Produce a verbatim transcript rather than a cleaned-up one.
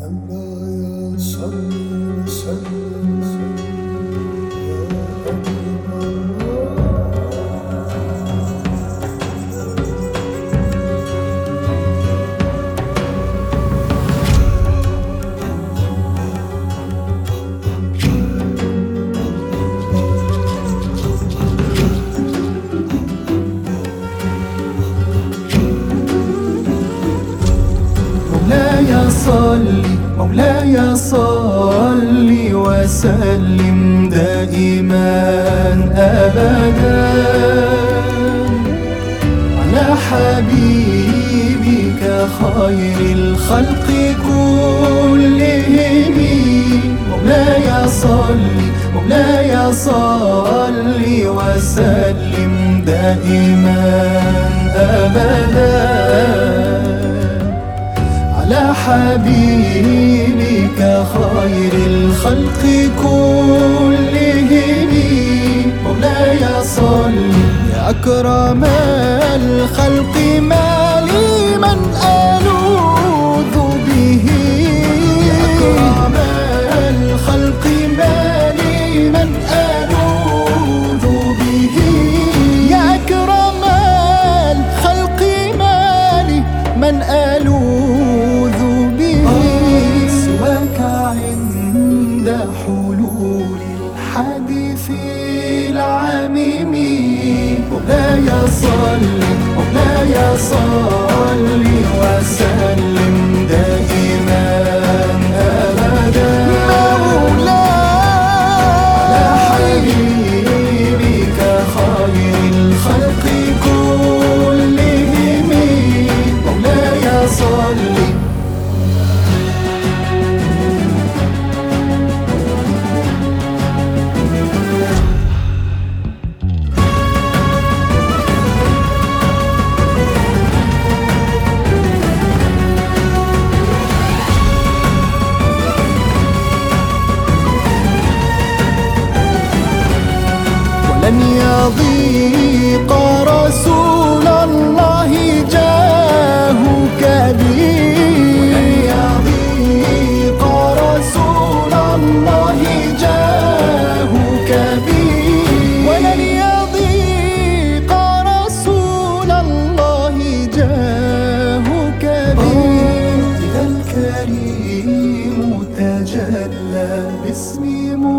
مولاي صل وسلم يا حبيب مولاي صل مولاي صل وسلم دائما أبدا على حبيبك خير الخلق كلهم. مولاي صل مولاي صل وسلم دائما أبدا على حبيبك خير الخلق كلهم. مولاي صل يا أكرم الخلق ما لي من ألوذ به. يا أكرم الخلق ما لي من ألوذ به. يا أكرم الخلق ما لي من ألوذ به سواك عند حلول الحادث العميم. مولاي صل مولاي صل وسلم دائما أبدا مولاي على حبيبك خير الخلق كلهم. مولاي صل لن يضيق رسول الله جاهك بي. ولن يضيق رسول الله جاهك بي. ولن يضيق رسول الله جاهك بي. إذا الكريم تجلى باسم